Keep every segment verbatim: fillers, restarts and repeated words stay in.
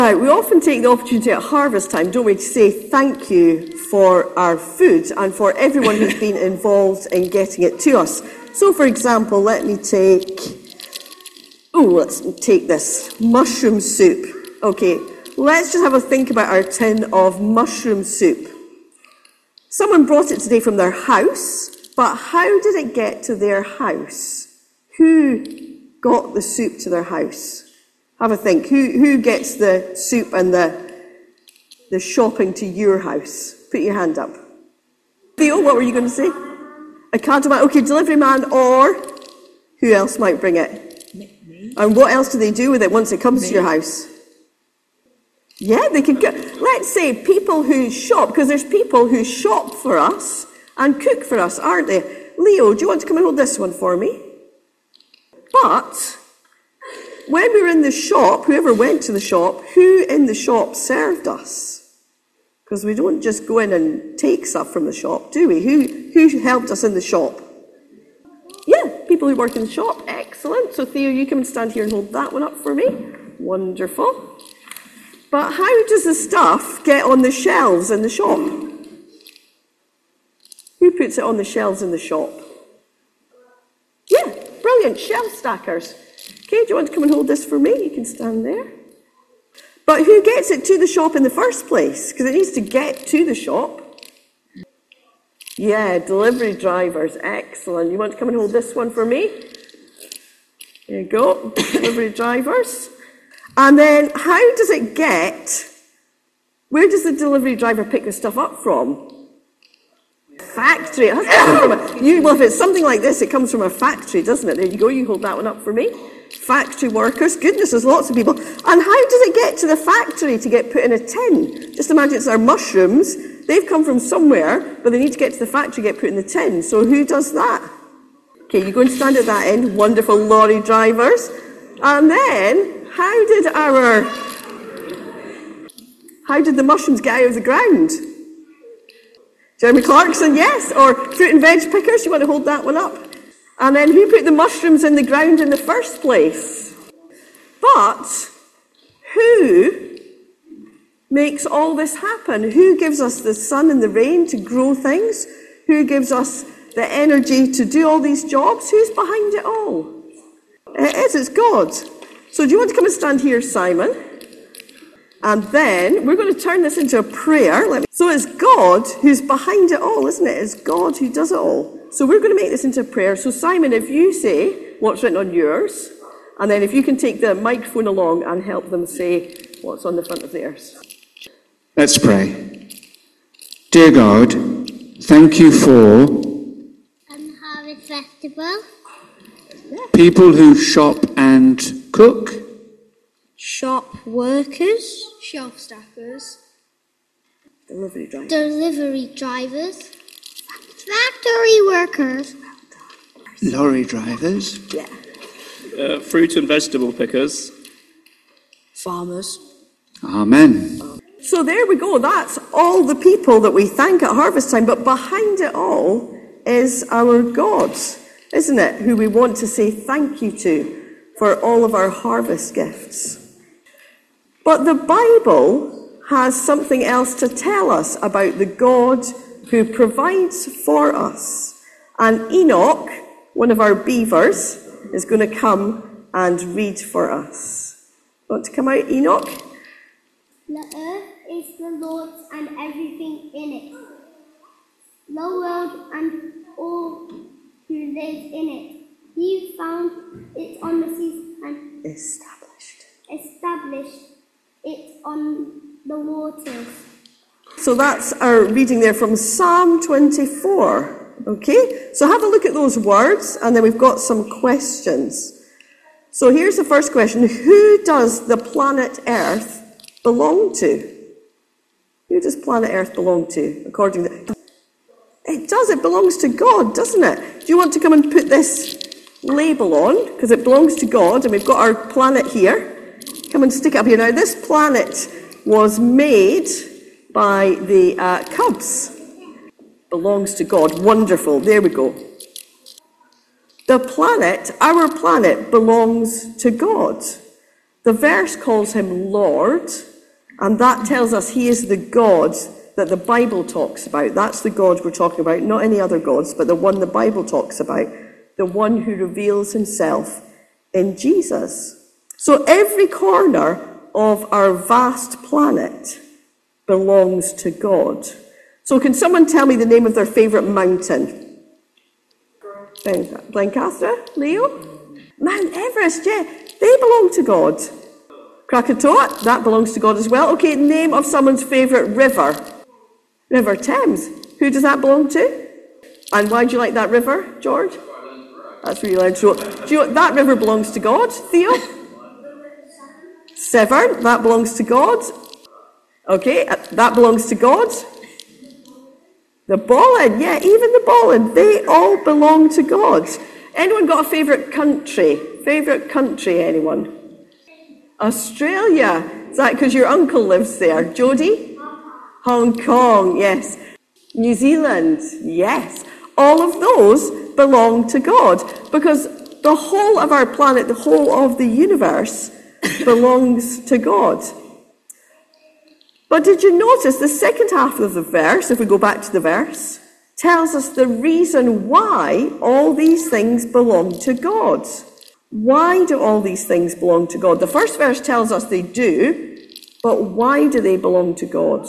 Right, we often take the opportunity at harvest time, don't we, to say thank you for our food and for everyone who's been involved in getting it to us. So, for example, let me take, oh, let's take this, mushroom soup. Okay, let's just have a think about our tin of mushroom soup. Someone brought it today from their house, but how did it get to their house? Who got the soup to their house? Have a think. Who who gets the soup and the the shopping to your house? Put your hand up. Theo, what were you going to say? A cardman. Okay, delivery man, or who else might bring it? Me. And what else do they do with it once it comes Me. to your house? Yeah, they can go. Let's say people who shop, because there's people who shop for us and cook for us, aren't they? Leo, do you want to come and hold this one for me? But when we were in the shop, whoever went to the shop, who in the shop served us? Because we don't just go in and take stuff from the shop, do we? Who who helped us in the shop? Yeah, people who work in the shop. Excellent. So Theo, you come and stand here and hold that one up for me. Wonderful. But how does the stuff get on the shelves in the shop? Who puts it on the shelves in the shop? Yeah, brilliant. Shelf stackers. Okay, do you want to come and hold this for me? You can stand there. But who gets it to the shop in the first place? Because it needs to get to the shop. Yeah, delivery drivers. Excellent. You want to come and hold this one for me? There you go. Delivery drivers. And then how does it get, where does the delivery driver pick the stuff up from? Factory. It has to come from a, you, well, if it's something like this, it comes from a factory, doesn't it? There you go. You hold that one up for me. Factory workers. Goodness, there's lots of people. And how does it get to the factory to get put in a tin? Just imagine it's our mushrooms. They've come from somewhere, but they need to get to the factory to get put in the tin. So who does that? Okay, you go and stand at that end. Wonderful lorry drivers. And then, how did our, how did the mushrooms get out of the ground? Jeremy Clarkson, yes. Or fruit and veg pickers. You want to hold that one up? And then who put the mushrooms in the ground in the first place? But who makes all this happen? Who gives us the sun and the rain to grow things? Who gives us the energy to do all these jobs? Who's behind it all? It is, it's God. So do you want to come and stand here, Simon? And then we're going to turn this into a prayer. Let me, so it's God who's behind it all, isn't it? It's God who does it all. So we're going to make this into a prayer. So Simon, if you say what's written on yours, and then if you can take the microphone along and help them say what's on the front of theirs. Let's pray. Dear God, thank you for um, Harvest Festival. People who shop and cook. Shop workers. Shelf stackers. Delivery drivers. Delivery drivers. Factory workers. Lorry drivers. Yeah. Uh, fruit and vegetable pickers. Farmers. Amen. So there we go. That's all the people that we thank at harvest time. But behind it all is our God, isn't it? Who we want to say thank you to for all of our harvest gifts. But the Bible has something else to tell us about the God who provides for us. And Enoch, one of our beavers, is going to come and read for us. Want to come out, Enoch? The earth is the Lord's and everything in it, the world and all who live in it. He found it on the seas and Established. established it on the waters. So that's our reading there from Psalm twenty-four. Okay? So have a look at those words, and then we've got some questions. So here's the first question. Who does the planet Earth belong to? Who does planet Earth belong to, according to... It does. It belongs to God, doesn't it? Do you want to come and put this label on? Because it belongs to God, and we've got our planet here. Come and stick it up here. Now, this planet was made by the uh, Cubs. Belongs to God. Wonderful. There we go. The planet, our planet, belongs to God. The verse calls him Lord, And that tells us he is the God that the Bible talks about. That's the God we're talking about, not any other gods, but the one the Bible talks about, the one who reveals himself in Jesus. So every corner of our vast planet belongs to God. So can someone tell me the name of their favourite mountain? Blencathra? Leo? Mount Everest, yeah. They belong to God. Krakatoa, that belongs to God as well. Okay, name of someone's favourite river. River Thames. Who does that belong to? And why do you like that river, George? That's really loud. So, do you know, that river belongs to God. Theo? Severn, that belongs to God. Okay, that belongs to God. The Bollin, yeah, even the Bollin, they all belong to God. Anyone got a favourite country? Favourite country, anyone? Australia. Is that because your uncle lives there? Jodie? Hong Kong, yes. New Zealand, yes. All of those belong to God because the whole of our planet, the whole of the universe belongs to God. But did you notice the second half of the verse, if we go back to the verse, tells us the reason why all these things belong to God. Why do all these things belong to God? The first verse tells us they do, but why do they belong to God?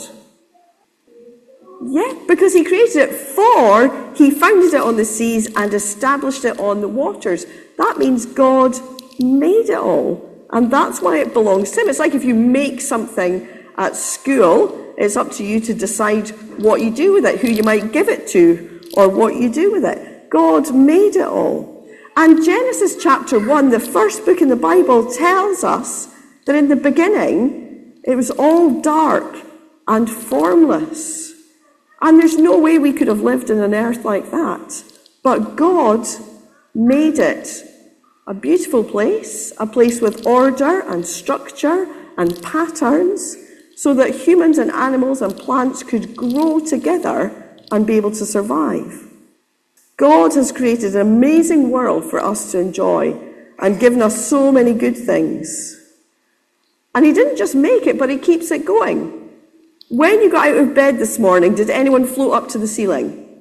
Yeah, because he created it for, he founded it on the seas and established it on the waters. That means God made it all. And that's why it belongs to him. It's like if you make something at school, it's up to you to decide what you do with it, who you might give it to, or what you do with it. God made it all. And Genesis chapter one, the first book in the Bible, tells us that in the beginning, it was all dark and formless. And there's no way we could have lived in an earth like that. But God made it a beautiful place, a place with order and structure and patterns, so that humans and animals and plants could grow together and be able to survive. God has created an amazing world for us to enjoy and given us so many good things. And he didn't just make it, but he keeps it going. When you got out of bed this morning, did anyone float up to the ceiling?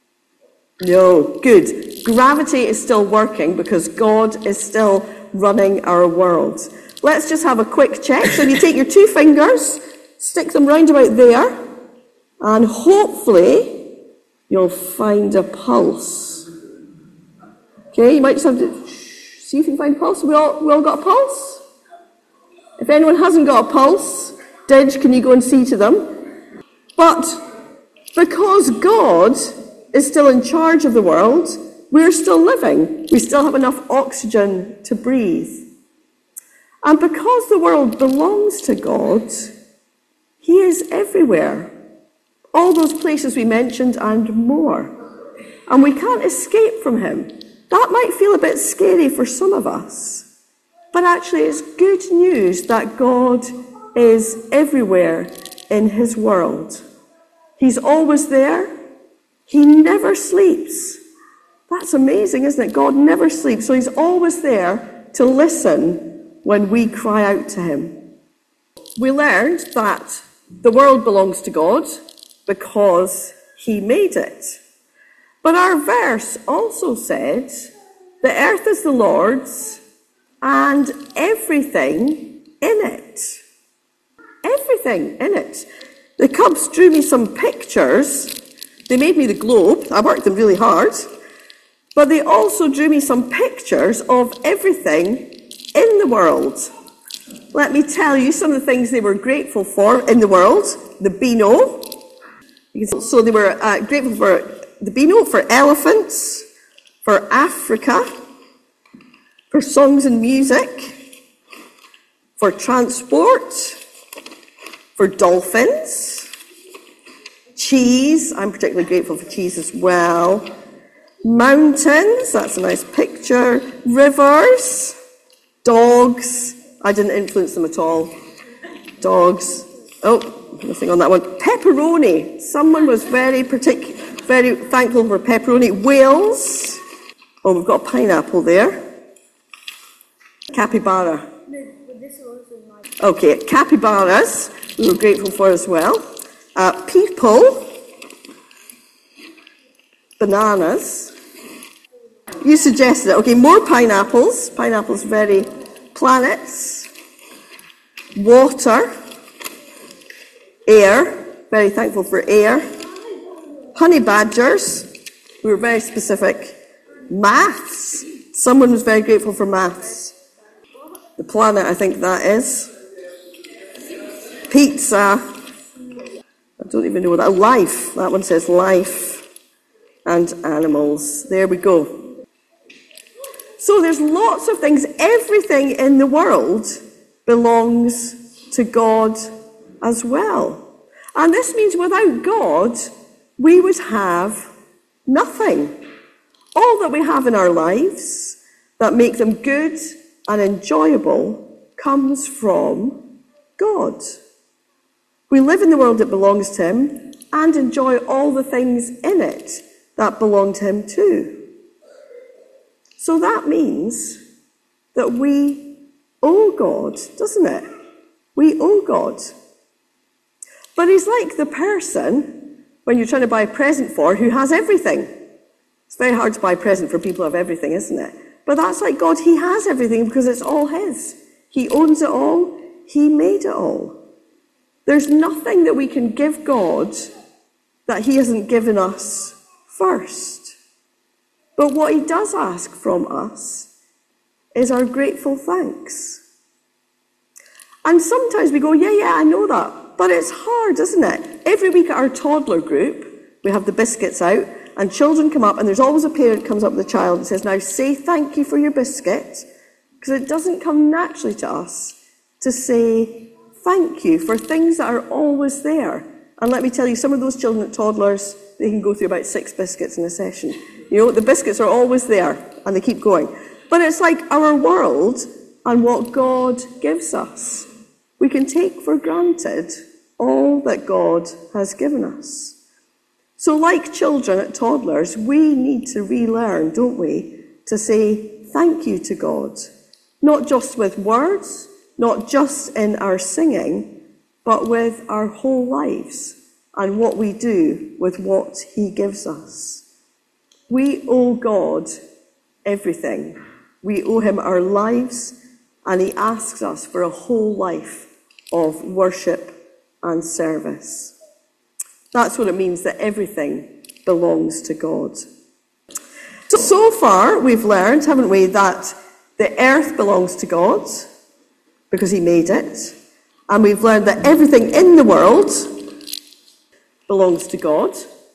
No, good. Gravity is still working because God is still running our world. Let's just have a quick check. So you take your two fingers, stick them round about there, and hopefully you'll find a pulse. Okay, you might just have to see if you can find a pulse. We all, we all got a pulse? If anyone hasn't got a pulse, Didge, can you go and see to them? But because God is still in charge of the world, we're still living. We still have enough oxygen to breathe. And because the world belongs to God, he is everywhere. All those places we mentioned and more. And we can't escape from him. That might feel a bit scary for some of us. But actually it's good news that God is everywhere in his world. He's always there. He never sleeps. That's amazing, isn't it? God never sleeps. So he's always there to listen when we cry out to him. We learned that the world belongs to God because he made it. But our verse also said, the earth is the Lord's and everything in it. Everything in it. The Cubs drew me some pictures. They made me the globe. I worked them really hard. But they also drew me some pictures of everything in the world. Let me tell you some of the things they were grateful for in the world. The Beano. So they were uh, grateful for the Beano, for elephants, for Africa, for songs and music, for transport, for dolphins, cheese. I'm particularly grateful for cheese as well. Mountains, that's a nice picture. Rivers, dogs. I didn't influence them at all. Dogs. Oh, nothing on that one. Pepperoni. Someone was very particular, very thankful for pepperoni. Whales. Oh, we've got a pineapple there. Capybara. Okay, capybaras. we were grateful for as well. Uh, people, bananas. You suggested it. Okay, more pineapples. Pineapples, very planets. Water. Air. Very thankful for air. Honey badgers. We were very specific. Maths. Someone was very grateful for maths. The planet, I think that is. Pizza. I don't even know what that. Life. That one says life. And animals. There we go. So there's lots of things. Everything in the world belongs to God as well. And this means without God, we would have nothing. All that we have in our lives that make them good and enjoyable comes from God. We live in the world that belongs to Him and enjoy all the things in it that belong to Him too. So that means that we owe God, doesn't it? We owe God. But He's like the person, when you're trying to buy a present for, who has everything. It's very hard to buy a present for people who have everything, isn't it? But that's like God. He has everything because it's all His. He owns it all. He made it all. There's nothing that we can give God that He hasn't given us first. But what He does ask from us is our grateful thanks. And sometimes we go, yeah, yeah, I know that. But it's hard, isn't it? Every week at our toddler group, we have the biscuits out, and children come up, and there's always a parent comes up with a child and says, now say thank you for your biscuit, because it doesn't come naturally to us to say thank you for things that are always there. And let me tell you, some of those children at toddlers, they can go through about six biscuits in a session. You know, the biscuits are always there, and they keep going. But it's like our world and what God gives us. We can take for granted all that God has given us. So like children at toddlers, we need to relearn, don't we, to say thank you to God. Not just with words, not just in our singing, but with our whole lives and what we do with what He gives us. We owe God everything. We owe Him our lives, and He asks us for a whole life of worship and service. That's what it means that everything belongs to God. So, so far, we've learned, haven't we, that the earth belongs to God because He made it. And we've learned that everything in the world belongs to God.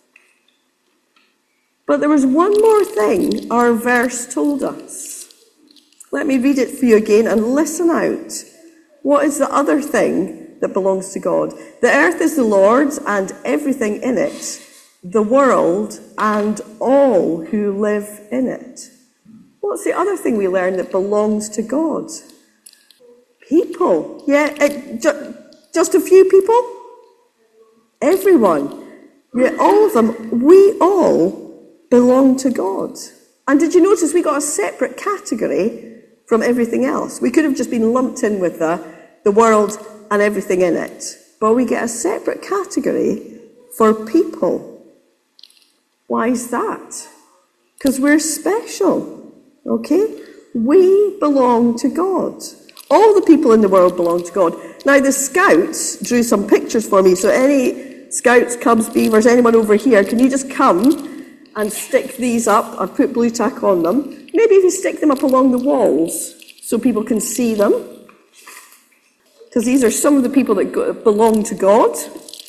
But there was one more thing our verse told us. Let me read it for you again and listen out. What is the other thing that belongs to God? The earth is the Lord's and everything in it, the world and all who live in it. What's the other thing we learn that belongs to God? People. Yeah, it, ju- just a few people? Everyone. Yeah, all of them. We all belong to God. And did you notice we got a separate category from everything else? We could have just been lumped in with the, the world and everything in it. But we get a separate category for people. Why is that? Because we're special, okay? We belong to God. All the people in the world belong to God. Now, the Scouts drew some pictures for me, so any Scouts, Cubs, Beavers, anyone over here, can you just come and stick these up? I've put blue tack on them. Maybe if you stick them up along the walls so people can see them. Because these are some of the people that go, belong to God.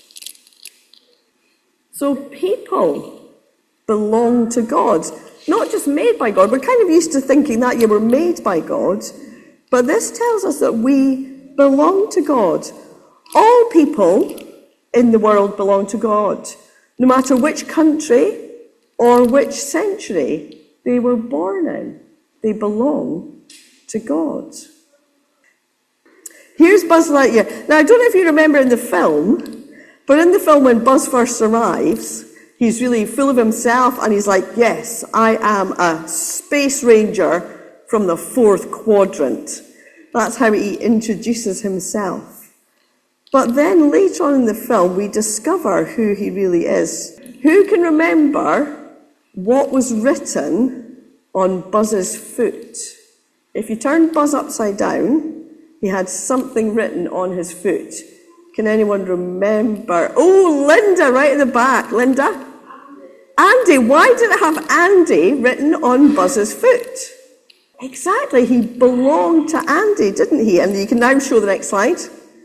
So people belong to God. Not just made by God. We're kind of used to thinking that you were made by God. But this tells us that we belong to God. All people in the world belong to God. No matter which country or which century they were born in, they belong to God. Here's Buzz Lightyear. Now, I don't know if you remember in the film, but in the film when Buzz first arrives, he's really full of himself, and he's like, yes, I am a space ranger from the fourth quadrant. That's how he introduces himself. But then later on in the film, we discover who he really is. Who can remember what was written on Buzz's foot? If you turned Buzz upside down, he had something written on his foot. Can anyone remember? Oh, Linda, right at the back. Linda? Andy. Why did it have Andy written on Buzz's foot? Exactly. He belonged to Andy, didn't he? And you can now show the next slide.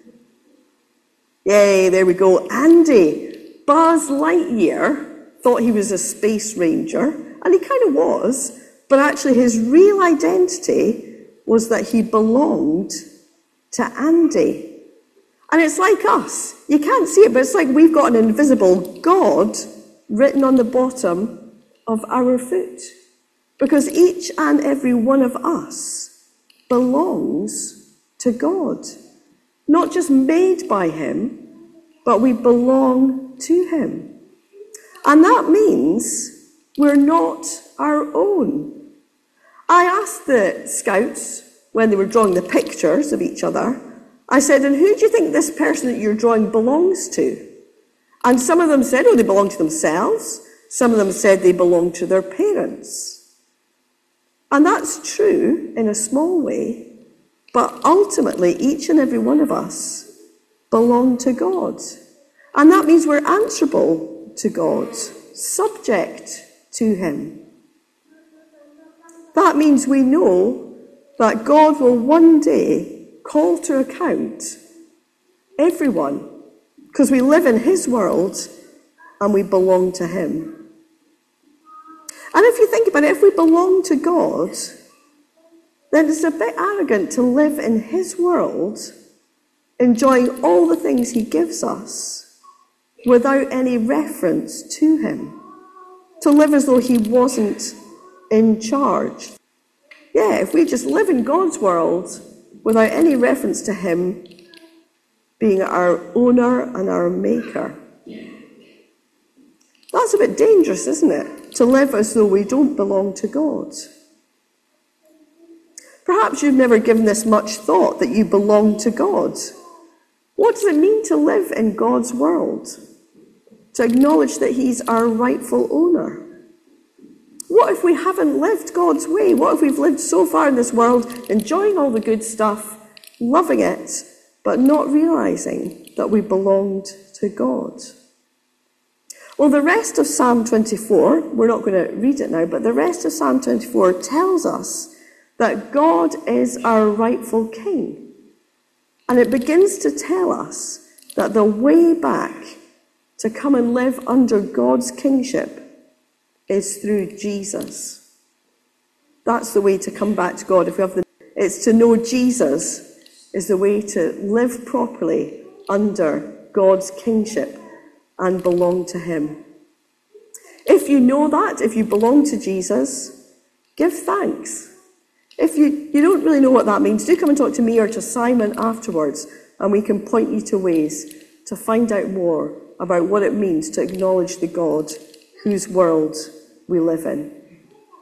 Yay, there we go. Andy. Buzz Lightyear thought he was a space ranger, and he kind of was, but actually his real identity was that he belonged to Andy. And it's like us. You can't see it, but it's like we've got an invisible God written on the bottom of our foot. Because each and every one of us belongs to God. Not just made by him, but we belong to him. And that means we're not our own. I asked the scouts when they were drawing the pictures of each other, I said, and who do you think this person that you're drawing belongs to? And some of them said, oh, they belong to themselves. Some of them said they belong to their parents. And that's true in a small way, but ultimately each and every one of us belong to God. And that means we're answerable to God, subject to him. That means we know that God will one day call to account everyone, because we live in his world and we belong to him. And if you think about it, if we belong to God, then it's a bit arrogant to live in his world, enjoying all the things he gives us without any reference to him. To live as though he wasn't in charge. Yeah, if we just live in God's world without any reference to him being our owner and our maker. That's a bit dangerous, isn't it? To live as though we don't belong to God. Perhaps you've never given this much thought, that you belong to God. What does it mean to live in God's world? To acknowledge that he's our rightful owner. What if we haven't lived God's way? What if we've lived so far in this world, enjoying all the good stuff, loving it, but not realizing that we belonged to God? Well, the rest of Psalm twenty-four, we're not going to read it now, but the rest of Psalm twenty-four tells us that God is our rightful king. And it begins to tell us that the way back to come and live under God's kingship is through Jesus. That's the way to come back to God. If we have the, it's to know Jesus is the way to live properly under God's kingship and belong to him. If you know that, if you belong to Jesus, give thanks. If you, you don't really know what that means, do come and talk to me or to Simon afterwards, and we can point you to ways to find out more about what it means to acknowledge the God whose world we live in.